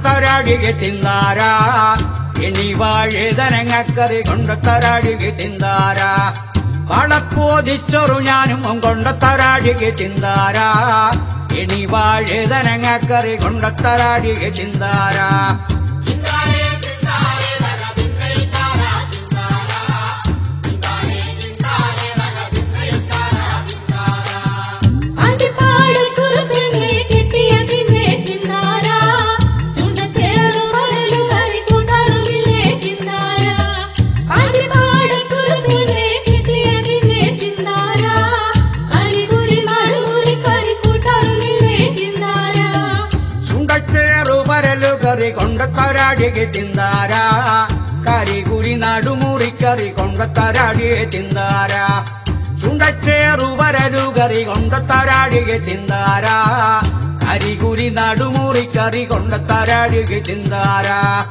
കൊണ്ടത്തരാടിಗೆ ತಿಂದಾರ any വാഴേതനങ്ങക്കറി കൊണ്ടത്തരാടിಗೆ ತಿಂದಾರ വളപ്പോദിച്ചൊരു ഞാനും കൊണ്ടത്തരാടിಗೆ ತಿಂದಾರ any വാഴേതനങ്ങക്കറി കൊണ്ടത്തരാടിಗೆ ತಿಂದಾರ കൊണ്ടത്തരാടിಗೆ ತಿಂದಾರ ಕರಿಗುರಿ ನಡುಮುರಿ ಕರಿ കൊണ്ടത്തರಾಡಿಗೆ ತಿಂದಾರ ಸುಂಡಚ್ಚೇರು ಬರಲು ಗರಿ കൊണ്ടത്തರಾಡಿಗೆ ತಿಂದಾರ ಕರಿಗುರಿ ನಡುಮುರಿ ಕರಿ കൊണ്ടത്തರಾಡಿಗೆ ತಿಂದಾರ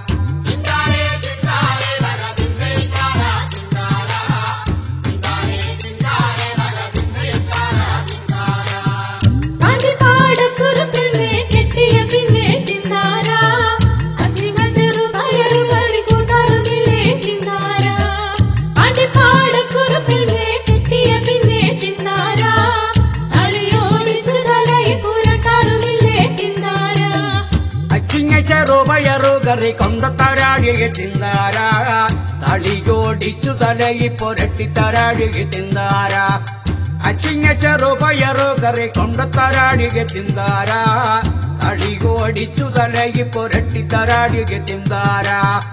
ಬಯರುಗರಿ കൊണ്ടത്തരാടിಗೆ ತಿಂದಾರ ತಳಿಯೋಡಿಸು ತಲೆಯಿ ಪೊರಟಿ ತರಾಡಿಗೆ ತಿಂದಾರ ಅಚಿಂಗಚರು ಬಯರುಗರಿ കൊണ്ടത്തരാടിಗೆ ತಿಂದಾರ ತಳಿಯೋಡಿಸು ತಲೆಯಿ ಪೊರಟಿ ತರಾಡಿಗೆ ತಿಂದಾರ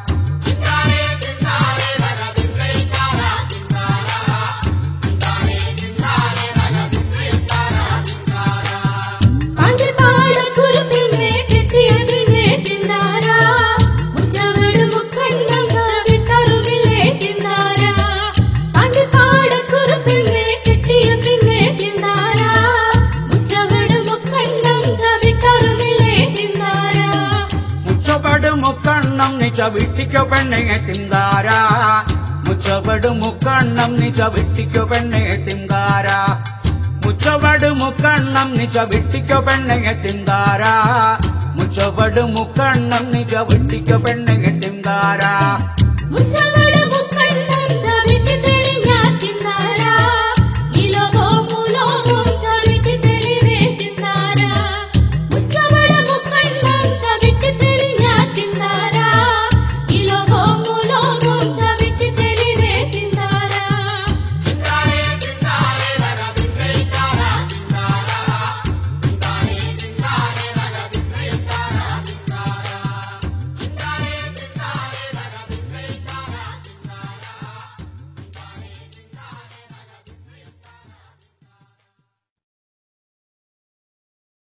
മുക്കണ്ണം നിജ വിട്ടിക്കോ പെണ്ണെ തിന്താര മുച്ചവട് മുക്കണ്ണം നിജ വിട്ടിക്കോ പെണ്ണെ തിന്താര മുച്ചവട് മുക്കണ്ണം നിജ വിട്ടിക്കോ പെണ്ണെ തിന്താര മുച്ചവട് മുക്കണ്ണം നിജ വിട്ടിക്കോ പെണ്ണെ തിന്താര